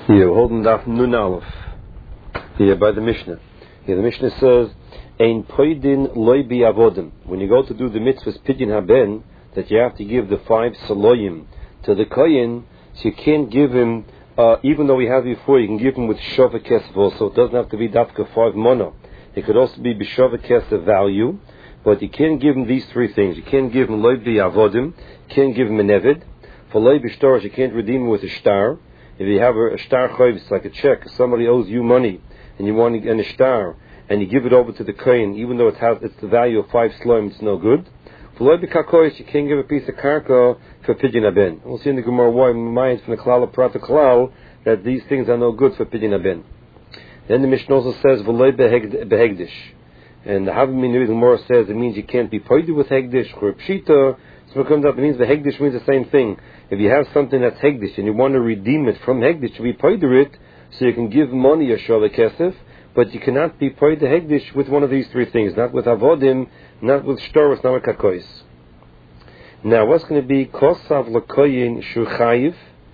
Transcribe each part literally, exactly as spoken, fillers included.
Here, holding Daf Nun Aleph. Here by the Mishnah. Here the Mishnah says, Ein poidin loy bi avodim. When you go to do the mitzvahs pidyon haben, that you have to give the five saloyim to the kohen, so you can't give him, uh, even though we have before, you can give him with shova kesef also. It doesn't have to be dafka five mono. It could also be b'shova kesef value, but you can't give him these three things. You can't give him loy bi avodim, you can't give him an eved. For loy b'shtorish, you can't redeem him with a star. If you have a, a star chayv, it's like a check. Somebody owes you money, and you want to get a star, and you give it over to the kohen, even though it has it's the value of five sloim, it's no good. For loy b'kakoyis, you can't give a piece of karka for pidyon haben. We'll see in the Gemara why mind from the klal prat klal that these things are no good for pidyon haben. Then the Mishnah also says v'loy behegdish, and the Havamim in the Gemara says it means you can't be poided with hegdish or pshita. So it comes up, it means the hegdish means the same thing. If you have something that's hegdish and you want to redeem it from hegdish, to be poider it, so you can give money a shola kesef, but you cannot be poider hegdish with one of these three things, not with avodim, not with shtoros, not with kakois. Now, what's going to be kosav lakoyin shuchayiv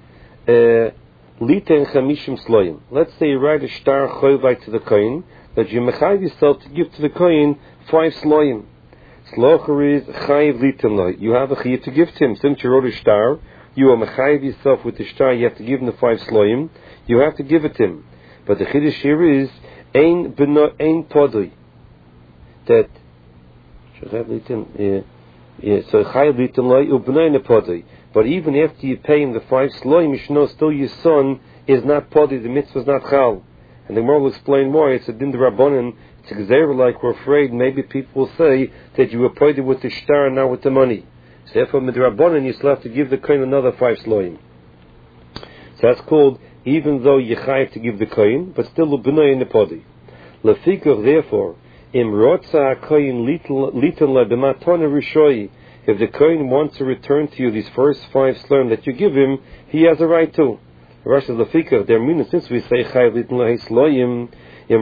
liten chamishim sloyim? Let's say you write a star choyvai to the koyin, that you mechayiv yourself to give to the koyin five sloyim. Slocher is chayiv litin. You have a chayiv to give to him. Since you wrote a star, you are mechayiv yourself with the star. You have to give him the five sloyim. You have to give it to him. But the chiddush here is ein beno ein podoi. That chayiv litin. Yeah, so chayiv litin loy ubnei podoi. But even after you pay him the five sloyim, you should know still your son is not podoi. The mitzvah is not chal. And the Gemara will explain more. It's a din the rabbanon. It's a gzeira, like we're afraid maybe people will say that you were poided with the star and not with the money. So therefore, midrabanan, you still have to give the kohen another five sloim. So that's called, even though you chayiv to give the kohen, but still l'bnei in the podi. Lefikach, therefore, im rotza kohen litan le b'matona rishoi. If the kohen wants to return to you these first five sloim that you give him, he has a right to. Rashi says lefikach, there means since we say chayiv litan le sloim, the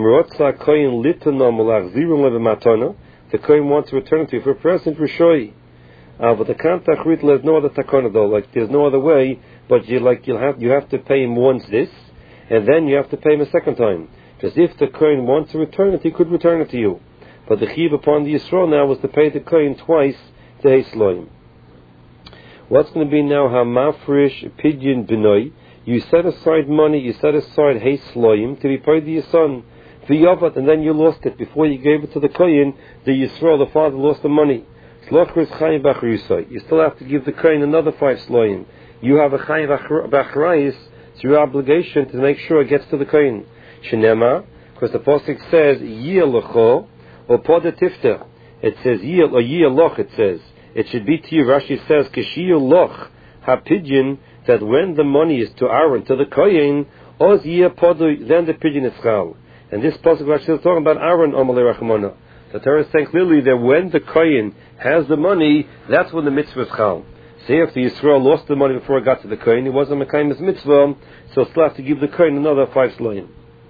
kohen wants to return to you for a present rishoi. Uh, but the kantach rit there's no other takana though. Like there's no other way. But you like you'll have you have to pay him once this, and then you have to pay him a second time. Because if the kohen wants to return it, he could return it to you. But the chiv upon the Yisrael now was to pay the kohen twice to Heisloim. What's going to be now? Hamafrish pidyon benoi. You set aside money. You set aside Heisloim to be paid to your son. V'yavat, and then you lost it before you gave it to the kohen. The Yisrael, the father, lost the money. You still have to give the kohen another five sloim. You have a chayim b'achrayis. It's your obligation to make sure it gets to the kohen. Shenema, because the pasuk says yiyah lecho or poda tifta. It says yiyah or yiyah loch. It says it should be to you. Rashi says kishiyah loch hapidyon, that when the money is to Aaron, to the kohen, oz yiyah poda, then the pidyon is chal. And this pasuk Rashi is talking about Aaron omalei rachmana. The Torah is saying clearly that when the kohen has the money, that's when the mitzvah is chal. Say if the Yisrael lost the money before it got to the kohen, it wasn't a mekayim mitzvah, so still have to give the kohen another five sloim.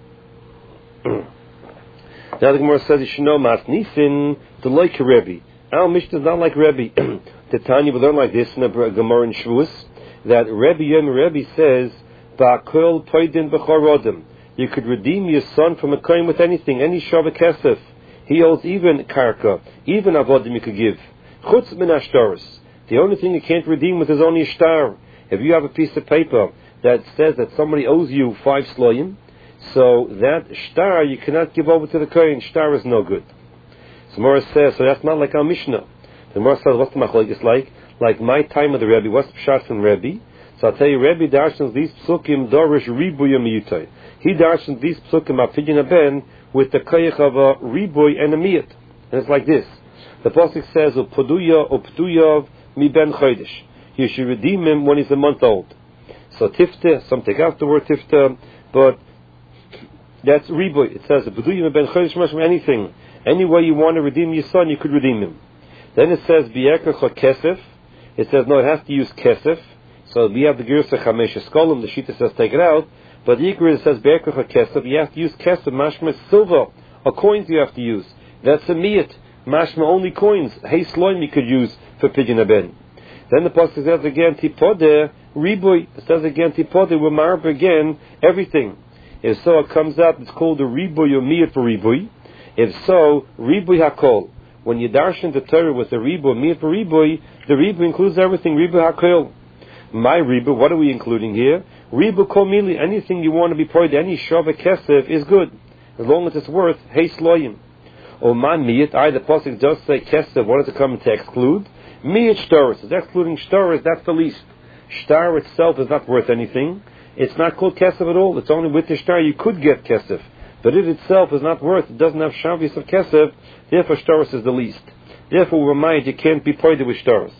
Now the Gemara says you should know mas nisin the like Rebbe. Our Mishnah is not like Rebbe. The Tanya we learn like this in the Gemara in Shavuos that Rebbe Yom Rebbe says ba'kol poidin b'chorodim. You could redeem your son from a kohen with anything, any shava kesef. He holds even karka, even avodim you could give. Chutz min ashtaros. The only thing you can't redeem with is only a star. If you have a piece of paper that says that somebody owes you five sloyim, so that star you cannot give over to the kohen. Star is no good. So Morris says, so that's not like our Mishnah. The Morris says, what's the machlokes like? Like my time of the Rebbe, what's the pshat from Rebbe? So I'll tell you, Rebbe darshans these psukim dorish ribuyam miyutay. He darshans these psukim apidyon haben with the koyach of a riboy and a miyat. And it's like this. The pasuk says, U'poduya u'pduyav mi ben chodesh. You should redeem him when he's a month old. So tifta, some take out the word tifta, but that's riboy. It says, U'poduya mi ben chodesh, from anything. Any way you want to redeem your son, you could redeem him. Then it says, B'yekach kesef. It says, no, it has to use kesef. So we have the Girsa Chamesh Eskolim, the Shita says take it out. But the Ikra says Be'ekach Kesef, you have to use Kesef, Mashma silver, or coins you have to use. That's a Miyat, Mashma only coins. Hey Sloim you could use for pidyon haben. Then the pasuk says again, Tipodeh Riboy. It says again, Tipode, we're marb again, everything. If so, it comes out, it's called a Riboy or Miyat for Riboy. If so, Riboy Hakol. When you darshan the Torah with the Riboy, Miyat for Riboy, the Riboy includes everything, Riboy Hakol. My Riboy, what are we including here? Riboy Kol Mili, anything you want to be poid, any Shava Kesef is good, as long as it's worth Heis Loyim. Or Man Miyat, I, the Pasuk does say Kesef, what does it come to exclude? Miyat Shtaris, is excluding Shtaris, that's the least. Shtar itself is not worth anything. It's not called kesef at all. It's only with the shtar you could get kesef. But it itself is not worth, it doesn't have shavius of kesef, therefore shtaris is the least. Therefore, remind you can't be pointed with shtaris.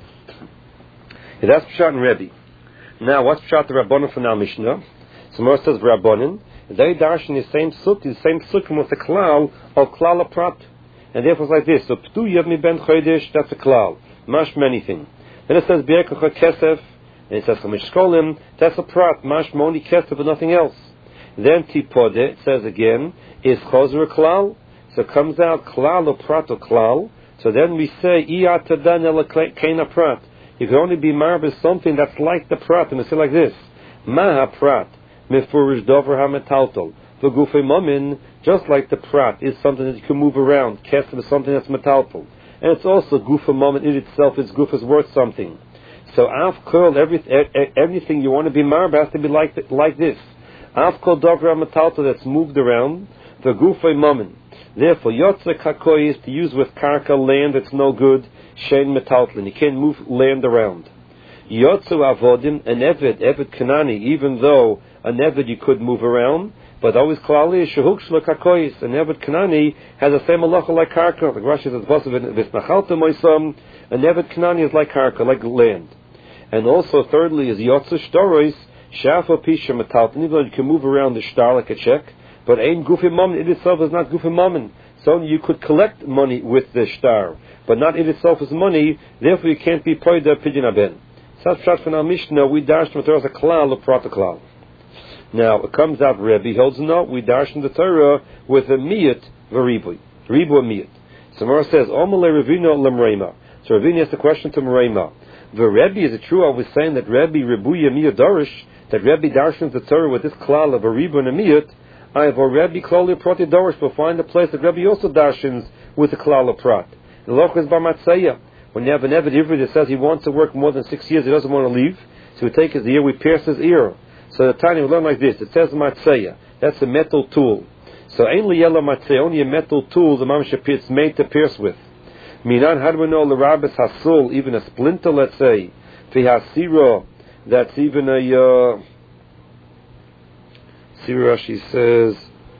Yeah, that's Pshat and Rebbe. Now, what's Pshat the Rabbanon from our Mishnah? So Moshe says Rabbanon, they darshan the same sukh, the same sukh with the klal of klal aprat. And therefore it's like this. So Ptu Yavmi Ben Chodesh, that's a klal. Mash anything. Then it says Be'ekach Kesef, and it says Chamish Shkolim, that's a prat, mash moni kesef, but nothing else. Then Tipode, it says again, is Chozer klal, so it comes out klal or prat or klal. So then we say Iyatadan ela keina prat. You can only be marbe something that's like the prat, and we say like this: Maha prat mefurish dover hametaltol v'gufei mamin. Just like the prat is something that you can move around, kesef is something that's metaltol, and it's also gufei mamin in itself. Its guf is worth something. So Av Kol, every, everything you want to be marb has to be like the, like this. Av Kol Dover Matalta that's moved around, the Gufay Mammon. Therefore, Yotze Kakoi is to use with Karka land that's no good, Shein Metaltlin. You can't move land around. Yotze Avodim, an Eved, Eved Kanani, even though an Eved you could move around, but always Klali is Shehuk Shlo Kakois. An Eved Kanani has the same halacha like Karka. The Rashi says, Visnachalta Moisam, an Eved Kanani is like Karka, like land. And also, thirdly, is Yotze Shtarois, Shafa Pisha Metaltin. Even though you can move around the shtar like a check, but Ein Gufim Mammon, it itself is not Gufim Mammon. So you could collect money with the shtar, but not it itself is money, therefore you can't be Poida Pidyon Aben. Such shot from our Mishnah, we darshan the Torah as a klal, a protoklal. Now, it comes out, Rebbe holds no, we darshan the Torah with a miyat v'riboy. Riboy miyat. So Mara says, Omale Ravino lemreima. So Ravina asks the question to Merema. The Rebbe, is it true I was saying that Rebbe Rebuya Miyat Darish, that Rebbe darshans the Torah with this klal of a Ribu and a Miyat? I have a Rebbe klali prati Darish, but find a place that Rebbe also darshans with the klal of prat. The loch is bar matzaya. When you have an Eved Ivri that says he wants to work more than six years, he doesn't want to leave, so we take his ear, we pierce his ear. So the Tanya will learn like this. It says matzaya. That's a metal tool. So ainly yellow matzaya, only a metal tool the mamash it's made to pierce with. Minan, how do we know the rabbis hasul, even a splinter, let's say, fi hasira, that's even a, uh, Sira, she says,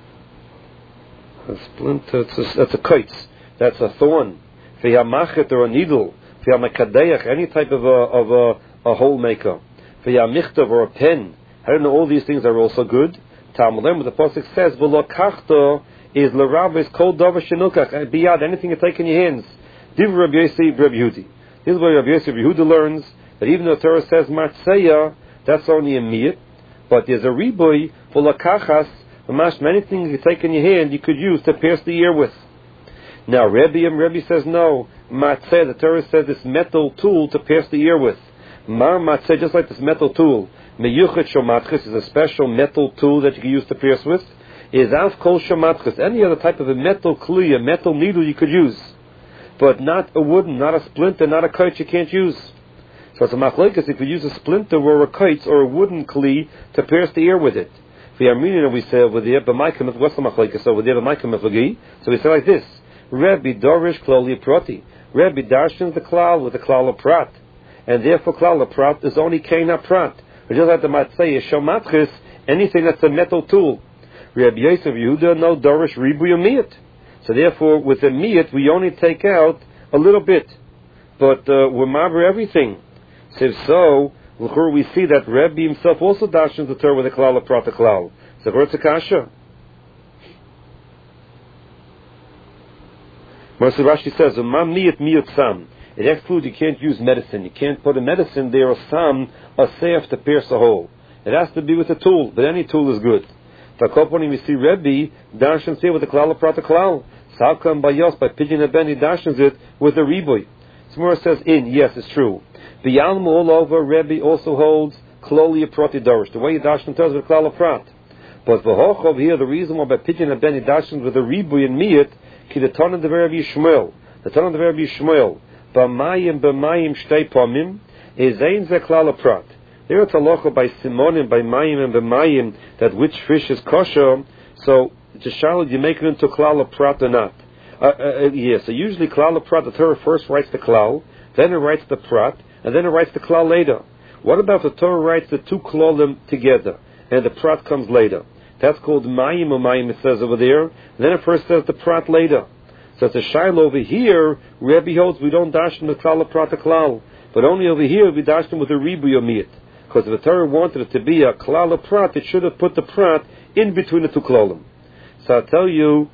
a splinter, it's a, that's a kites, that's a thorn, fi hamachet, or a needle, fi hamakadeach, any type of a, of a, a hole maker, fi hamichtav, or a pen. I don't know, all these things are also good. Talmud, what the Pasuk says, v'lo kachto, is l'rabbis kol davar shenukach, biyad, anything you take in your hands. Div Rabbi Yosef Rabbi Yehudi. This is where Rabbi Yosef Rabbi Yehuda learns that even though the Torah says matzaya, that's only a miyat, but there's a riboy for lakachas, the many things you take in your hand you could use to pierce the ear with. Now Rabbi and Rabbi says no, matzaya, the Torah says this metal tool to pierce the ear with. Mar matzaya, just like this metal tool, meyuchet shomatchis is a special metal tool that you can use to pierce with. Is av kol shomatchis, any other type of a metal kli, a metal needle you could use. But not a wooden, not a splinter, not a kite you can't use. So it's a machlekes if you use a splinter or a kite or a wooden kli to pierce the ear with it. For Yarmina we say over there, but my what's the machlekes over there? But my so we say like this: Rebbe Dorish Klali Prati. Rebbe darshans the klal with the klal of prat, and therefore klal of prat is only keina prat. We just like the matzeh shomatchis, anything that's a metal tool. Rebbe Yosef Yehuda no Dorish ribu yomiyat. So therefore, with the miyat, we only take out a little bit, but uh, we're maver everything. So if so, we see that Rebbe himself also darshans the Torah with a klal of prat klal. So where's the kasha? Mercy Rashi says, "Ma miyat miyat sam." It excludes you can't use medicine. You can't put a medicine there or some a seif to pierce a hole. It has to be with a tool, but any tool is good. Takoponi we see Rebbe darshans here with the klal of prat klal. Salkam bayos by pidyon ben he darshans it with a riboy. Smura says in, yes, it's true. B'yalmu all over, Rebbe also holds kloli prati dorish. The way Yidashim tells with klal prat. But v'hochov here, the reason why by pidyon ben Yidashim with the ribuy and miyat, ki the ton of the Rebbe Yishmael, the ton of the Rebbe Yishmael, b'mayim b'mayim shtei pomim, is ein ze klal prat. There it's a locha by simonim, by mayim and b'mayim, that which fish is kosher. So to shalom, you make it into klal prat or not? Uh, uh, uh, yes. So usually klal prat, the Torah first writes the klal, then it writes the prat, and then it writes the klal later. What about the Torah writes the two klalim together, and the prat comes later? That's called mayim or mayim, it says over there. And then it first says the prat later. So it's a shiloh over here. Rebbe holds we don't dash them with klal prat klal, but only over here we dash them with a ribuy or miyat. Because if the Torah wanted it to be a klal prat, it should have put the prat in between the two klalim. So I'll tell you,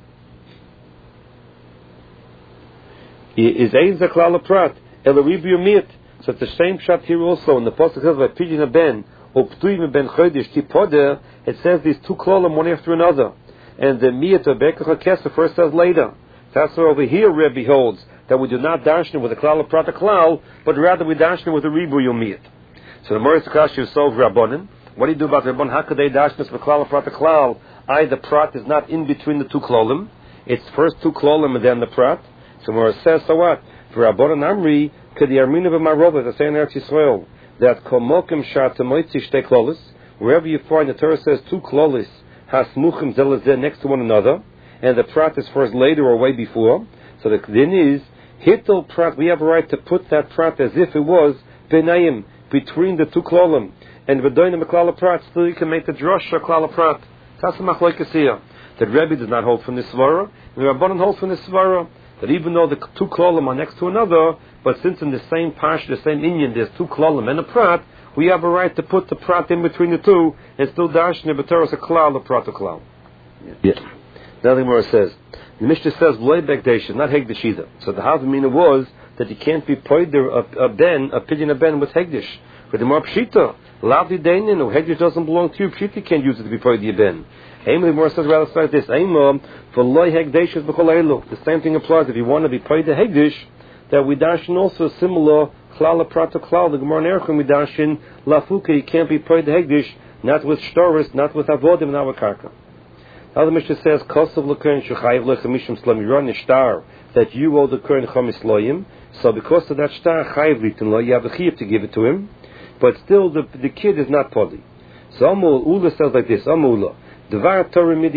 is ein ze klal prat el ribuy or miyat. So it's the same shot here also. In the pasuk says by pidyon ben or ptuim ben chodesh tipoder, it says these two klolim one after another, and the miyat or bekach hakesef first says later. That's why over here Rebbe holds that we do not dashne with a klal prat klal, but rather we dashne with a ribuy or miyat. So the Moritz Akash is solved Rabbanan. What do you do about Rabbanan? How could they dashne with klal prat klal? I the prat is not in between the two klolim. It's first two klolim and then the prat. So Moritz says, so what? For Rabbanan Amri. Could the Armina b'Marova, the saying in Eretz Yisrael, that komokim shat moitzi shtei klolis, wherever you find the Torah says two klolis hasmuchim zelazeh next to one another, and the prat is first later or way before. So the din is hittel prat. We have a right to put that prat as if it was benayim between the two klolim, and v'doinim klal prat. Still, you can make the drosh or klal prat. That's the machlokes here. That Rebbe does not hold from this svara, and the Rabbanan holds from this svara. That even though the two klolim are next to another, but since in the same pash, the same inyan, there's two klolim and a prat, we have a right to put the prat in between the two and still dash nebatoros a klal, the prat a klal. Yeah. Now the Gemara says, the Mishnah says loy begdesh, not hegdish either. So the havamina was that you can't be poider a, a ben, a pidyon a ben with hegdish. For the more pshita, lavdi deinin, or hegdish doesn't belong to you, pshita can't use it to be poider a ben. The Gemara says rather like this: for loy hegdish is b'chol eilu. The same thing applies if you want to be poider hegdish. That we dash in also similar klal prat klal. The Gemara in Erechim we dash in lafuka. You can't be poider hegdish not with shtoris, not with avodim, not with karka. Now the Mishnah says kosav l'kern shechayiv lechamishim slam. You run a star that you owe the kern chamis loyim. So because of that star chayiv litin lo, you have the chiyuv to give it to him. But still, the the kid is not podi. So Amul Ula says like this: Amula. That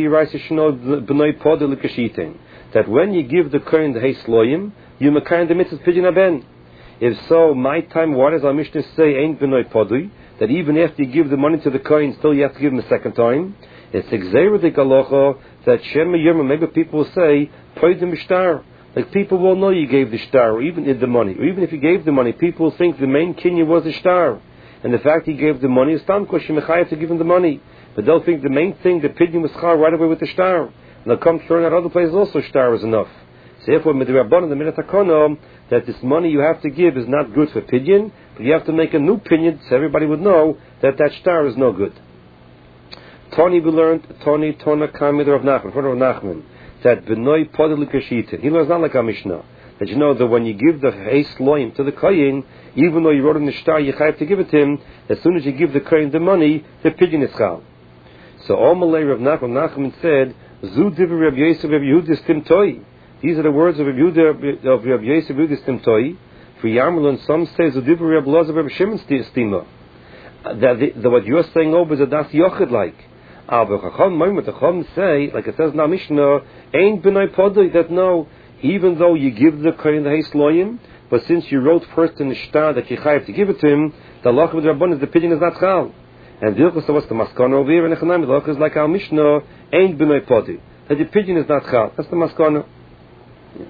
when you give the Kohen the Heisloyim, you mekayin the mitzvah pidyon ben. If so, my time, what does our Mishnah say? Ain't b'noi podui. That even after you give the money to the Kohen, still you have to give him a second time. It's exerudik alocha that Shem Yirma. Maybe people will say poidim shtar. Like people will know you gave the shtar, or even the money, or even if you gave the money, people will think the main kinyan was the shtar, and the fact he gave the money is tam kosh mechayev to give him the money. But they'll think the main thing, the pidyon was char right away with the shtar. And they'll come to learn that other places also shtar is enough. So therefore, midrabanan, the minute hakonom, that this money you have to give is not good for pidyon, but you have to make a new pidyon so everybody would know that that shtar is no good. Tony we learned, Tony, Tona, Kamid, Rav Nachman, Rav Nachman, that b'noi podel kashita. He learns not like a Mishnah. That you know that when you give the heis loyim to the kohen, even though you wrote in the shtar, you have to give it to him. As soon as you give the kohen the money, the pidyon is chal. So Omalei Rav Nachman, Nachman said, Zu divrei Rav Yosef Rav Yehuda stimtoi. These are the words of Rav Yehuda of Rav Yosef Rav Yehuda stimtoi. For Yarmul, some say Zu divrei Rav Lozav Rav Shimon stima. That what you're saying over is a das yochid like. Aber Chacham Moimet Chacham say, like it says in our Mishnah, ain't b'nai podoi, that no, even though you give the kohen the heis loyim, but since you wrote first in the shtar that you chayav to give it to him, the halacha with Rabban is the pidyon is not chal. And the Ilchus was the maskana over here, and the Echanami, the is like our Mishnah, ain't b'noi podi. That the pidyon is not chal. That's the maskana. Yeah.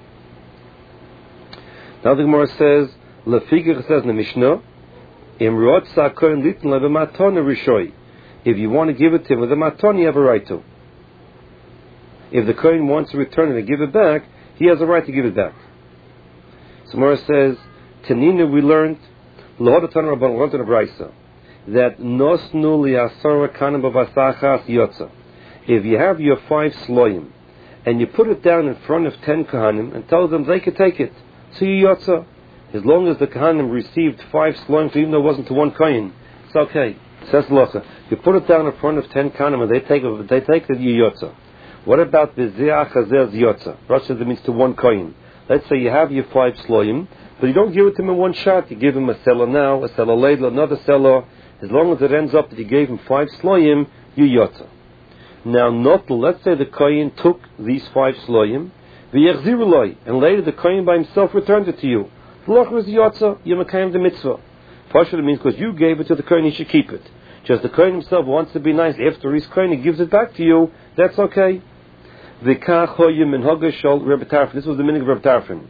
Now the Gemara says, Lefigir says in the Mishnah, Im rotza kohen litin lebe matona rishoi. If you want to give it to him with a matona, you have a right to. If the kohen wants to return it and give it back, he has a right to give it back. So Gemara says, Tanina we learned, L'hodatan Rabban L'hodatan Abraisa, that nosnu li'asara kanim b'vasachas yotza. If you have your five sloyim and you put it down in front of ten kahanim and tell them they can take it, so you yotza. as long as the Kohanim received five sloim, even though it wasn't to one Kohen, it's okay. Says Locha. You put it down in front of ten Kohanim and they take it, they take the Yotza. What about the Ze'ach Hazez Yotza? Rashi says it means to one Kohen. Let's say you have your five sloim, but you don't give it to him in one shot. You give him a seller now, a seller later, another seller. As long as it ends up that you gave him five sloim, you Yotza. Now, not let's say the Kohen took these five sloim, and later the Kohen by himself returned it to you. V'loch was Yotza, you mekayim the mitzvah. Partially means because you gave it to the Kohen, he should keep it. Just the Kohen himself wants to be nice. After he's Kohen, he gives it back to you. That's okay. This was the meaning of Rebbe Tarfon.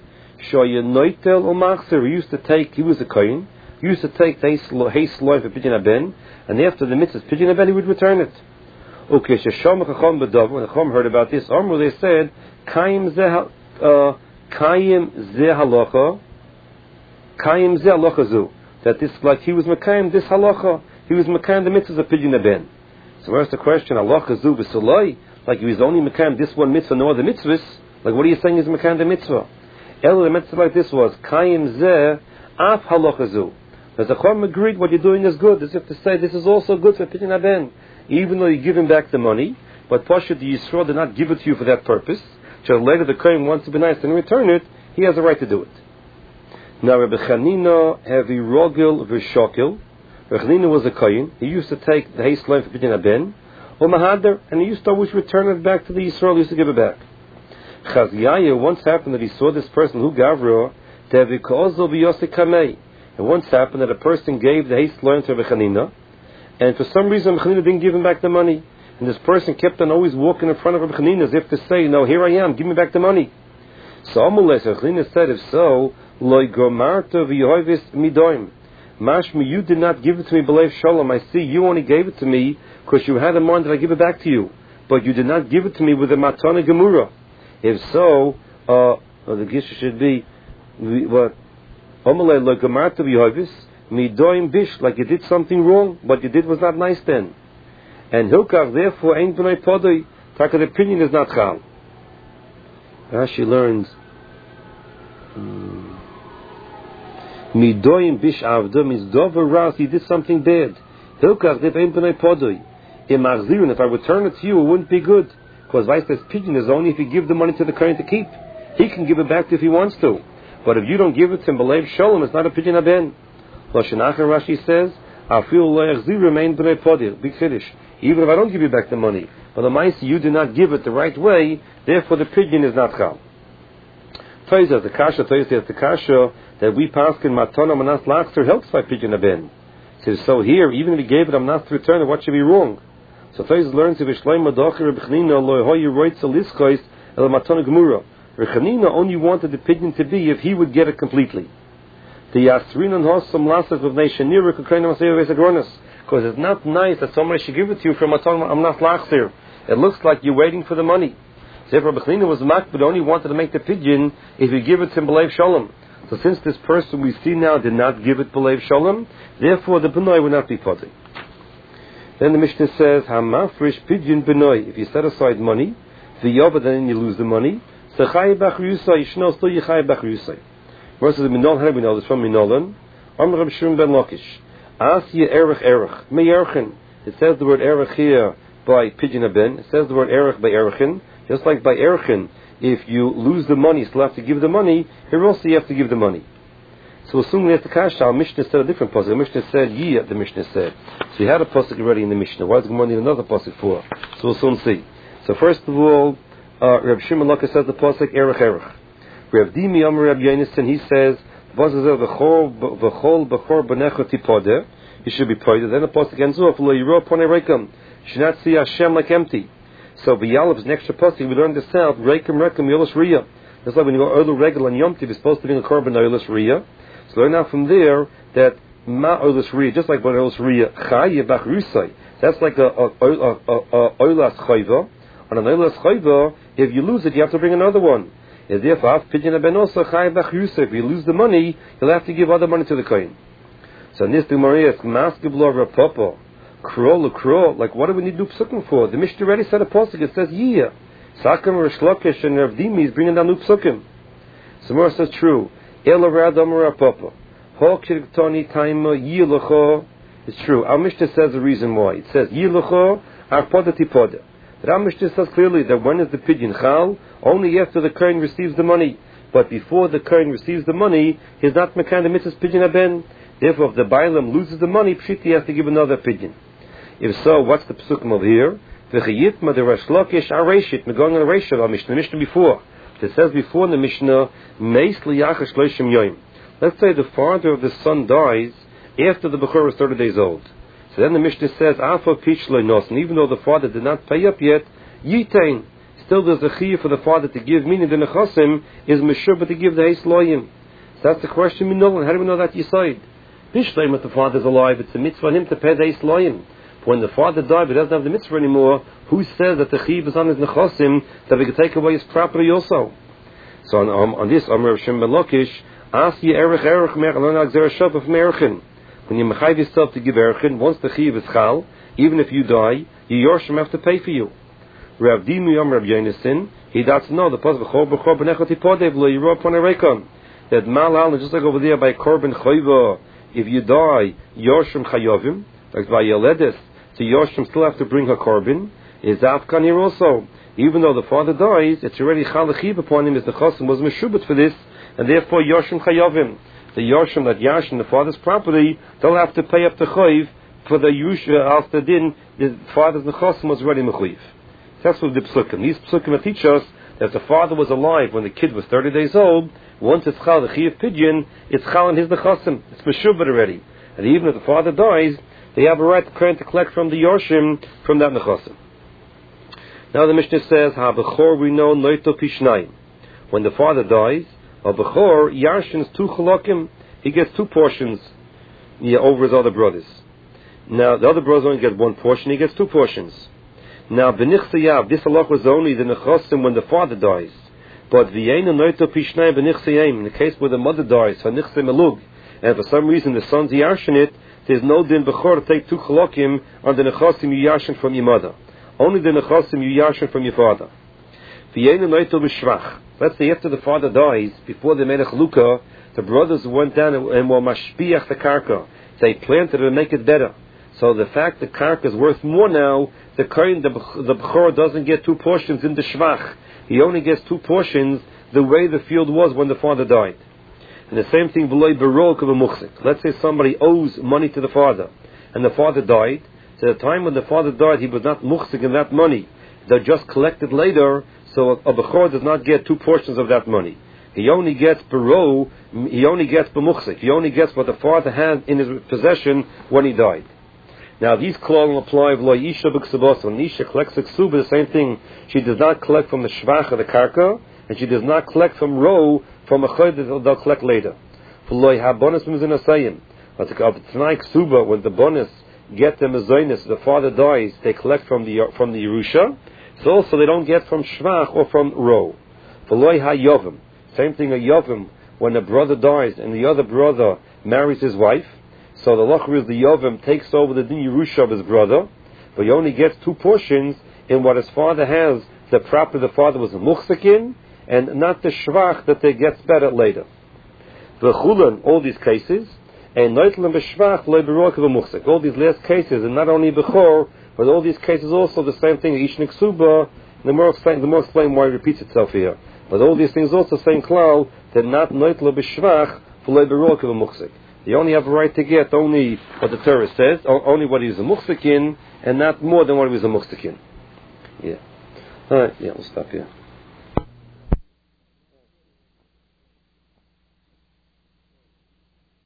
He used to take, he was a Kohen, he used to take the haste loy for Pidyon Haben, and after the mitzvah Pidyon Haben, he would return it. Okay, Sheshom Chacham B'Dav, when the Chacham heard about this, Amru, they said, Kayim Zeh Kayim Zeh Halacha, Kayim Zeh Halacha Zu. That this, like he was Mekayim, this Halacha, he was Mekayim the mitzvahs of Pidyon Haben. So where's the question, Halacha Zu B'Solai, like he was only Mekayim this one mitzvah, no other mitzvahs, like what are you saying is Mekayim the mitzvah? El, the mitzvah like this was, Kayim Zeh Af Halacha Zu. As the Chacham agreed, what you're doing is good, as if to say, this is also good for Pidyon Haben. Even though you give him back the money, but Pashut the Yisrael did not give it to you for that purpose. So later the Kohen wants to be nice and return it, he has a right to do it. Now Rebbe Chanina have a rogel v'shokil. Rebbe Chanina was a Kohen. He used to take the haste loan for Pidyon Haben, or Mahader, and he used to always return it back to the Yisrael, he used to give it back. Chaziyah once happened that he saw this person who Gavro, Tevikozo v'yosek kamei. It once happened that a person gave the haste loan to Rebbe Chanina, and for some reason, Rebbe Chanina didn't give him back the money. And this person kept on always walking in front of Rebbe Chanina as if to say, no, here I am, give me back the money. So Amalek, Rebbe Chanina said, if so, Loi gomarta v'yovis midoim. Mashmi, you did not give it to me, b'leiv shalom. I see you only gave it to me because you had in mind that I give it back to you. But you did not give it to me with a matana gemura. If so, uh, well, the gisha should be, what? Amalek, Loi gomarta v'yovis. Midoim bish, like you did something wrong, what you did was not nice then. And Hilkach, therefore, ain't b'nai podoi, taka the opinion is not chal. Rashi learns, Midoim bish avda means dover ras, he did something bad. Hilkach, therefore, ain't b'nai podoi. Imachzirun, if I return it to you, it wouldn't be good. Because vice says pigeon is only if you give the money to the Kohen to keep. He can give it back to you if he wants to. But if you don't give it to him, b'leiv shalom, it's not a Pidyon Haben. Lashon Acher Rashi says, "I feel like remain b'nei podir." Big chiddush. Even if I don't give you back the money, but the mice you did not give it the right way, therefore the pidyon is not chal. Toizah the kasha, Toizah the kasha that we pass in matana manas lachzer helps by Pidyon Haben. So so here, even if he gave it amnas to return it, what should be wrong? So Toizah learns if Shlomo Docher Rebbe Chanina lo hoyi roitza liskois el matana gemura. Rebbe Chanina only wanted the pidyon to be if he would get it completely. The Yasrin and Hossam Lasas of Nation Nira Kukraina Masayah Vesagronis. Because it's not nice that somebody should give it to you from Matan Amnas Lachsir. It looks like you're waiting for the money. Therefore, Bechlina was mak, but only wanted to make the pidyon if you give it to B'leiv Shalom. So since this person we see now did not give it B'leiv Shalom, therefore the B'noi would not be padi. Then the Mishnah says, Hamafrish pidyon B'noi. If you set aside money, v'yova, then you lose the money. S'chai b'ach yusay, yishno sto yichai b'ach yusay. Versus the Minol, how do we know this from Minolan? Amr Reb Shimon ben Lakish. Asya erech erech. Me'erchen. It says the word erech here by Pidyon Haben. It says the word erech by erchen. Just like by erchen, if you lose the money, you still have to give the money. Here also you have to give the money. So assuming that's the kasha, our Mishnah said a different pasuk. The Mishnah said yeh, the Mishnah said. So you had a pasuk already in the Mishnah. Why does the Gemara need another pasuk for? So we'll soon see. So first of all, uh, Reb Shimon Lakish says the pasuk erech erech. Rav Dimi Amar Rav Yonason, he says, "V'chol b'chor b'necha tipodeh." He should be pointed. Then the pasuk ends off, "Lo yiro ponei reikam." You should not see Hashem like empty. So v'yalev's next pasuk, we learn this out. Reikam reikam yolos riyah. That's like when you go oil regular and yom tiv, you're supposed to bring a korban oilus riyah. So learn out from there that ma oilus riyah, just like when oilus riyah chaye bach rusay. That's like a oilas chayva. On an oilas chayva, if you lose it, you have to bring another one. If you lose the money, you'll have to give other money to the Kohen. So in this Gemara is maskiblo rapapa, krol krol. Like what do we need to do psukim for? The Mishnah already said a pasuk. It says yeh. Sakam Rish Lakish and Rav Dimi is bringing down new psukim. So Gemara says true. Ela Radam Rapapa. Hokirtoni Taima Yilacho. It's true. Our Mishnah says the reason why. It says Yilacho Arpoda Tipoda. The Our Mishnah says clearly that when is the pidyon chal? Only after the kohen receives the money. But before the kohen receives the money, he's not mekan the mitzvah's pidyon haben. Therefore, if the bailam loses the money, pshit he has to give another pidyon. If so, what's the psukim over here? V'chiyitma de Resh Lakish areshit. We're going on the Resh of our Mishnah. The Mishnah before. It says before in the Mishnah, Meis liyachash loishim yoyim. Let's say the father of the son dies after the bechor was thirty days old. So then the Mishnah says, Afa pitch loinos, and even though the father did not pay up yet, yitain. Still there's a chiyuv for the father to give, meaning the nechasim is meshur, but to give the heis loyim. So that's the question we know. How do we know that yisaid? Bishleim, if the father's alive, it's a mitzvah on him to pay the heis loyim. When the father died, but doesn't have the mitzvah anymore, who says that the chiyuv is on his nechasim, that we can take away his property also? So on, um, on this, Amr of Shem ben Lakish, ask ye erech erech mer, learn agzer shop of merchin. When you mechayiv yourself to give erchin, once the chiyuv is chal, even if you die, your yorshim have to pay for you. Rav Dimu Yom Rav Yonason, he does know the pasuk b'chor b'chor b'nechot hipodev lo yiro upon a rekon. That malal, just like over there by korban chayva, if you die, yorshim chayovim, like by Yeledes, so yorshim still have to bring her korban. Is afkan here also? Even though the father dies, it's already chal chiv upon him. As the chosim was meshubet for this, and therefore yorshim chayovim. The yorshim that yashin the father's property, they'll have to pay up the chayiv for the yusha after din. The father's nechasim was already mechuyev. That's what the psukim. These psukim teach us that if the father was alive when the kid was thirty days old, once it's chal the chiyav pidyon, it's chal in his nechasim. It's meshubet already. And even if the father dies, they have a right to, to collect from the yorshim from that nechasim. Now the Mishnah says, Ha bechor we know noito pishnayim. When the father dies, a bechor yarshins two chalakim. He gets two portions, yeah, over his other brothers. Now the other brothers only get one portion. He gets two portions. Now, b'nichsayav, this halach was only the nechasim when the father dies. But v'yeinu noito pishnayim b'nichsayim, in the case where the mother dies, for nichsay melug, and for some reason the son's yarshin it, there's no din b'chor to take two chalakim on the nechasim you yarshin from your mother. Only the nechasim you yarshin from your father. V'yeinu noito b'shvach. Let's say after the father dies, before they made a chalukah, the brothers went down and, and were mashpiach the karka. They planted it to make it better. So the fact the karka is worth more now, the kohen, the, the bechor doesn't get two portions in the shvach. He only gets two portions the way the field was when the father died. And the same thing, v'loy berol k'v'muchzik. Let's say somebody owes money to the father, and the father died. So at the time when the father died, he was not muchzik in that money. They just collected later, so a, a bechor does not get two portions of that money. He only gets berol, he only gets b'muchzik. He only gets what the father had in his possession when he died. Now these klalim apply v'lo isha b'ksubos. When Isha collects a ksuba, the same thing. She does not collect from the shvach of the karka, and she does not collect from ro from a chayv that they'll collect later. V'lo habonis b'mizunasayim. But tonight ksuba, when the bonus get the mezainis, the father dies, they collect from the from the yerusha. So also they don't get from shvach or from ro. V'lo hayovim. Same thing a yovim. When a brother dies and the other brother marries his wife. So the lachar is the Yovim takes over the din Yerusha of his brother, but he only gets two portions in what his father has, the property the father was a muchzik in, and not the shvach that they gets better later. The chulan, all these cases, and noitlam b'shvach loy b'roik of a muchzik. All these last cases, and not only b'chor, but all these cases also the same thing. Ish niksuba. The more explain, the more explain why it repeats itself here. But all these things also same klal that not noitlam b'shvach loy b'roik of a muchzik. You only have a right to get only what the Torah says, only what he's a muchzik in, and not more than what he was a muchzik in. Yeah. Alright, yeah, we'll stop here.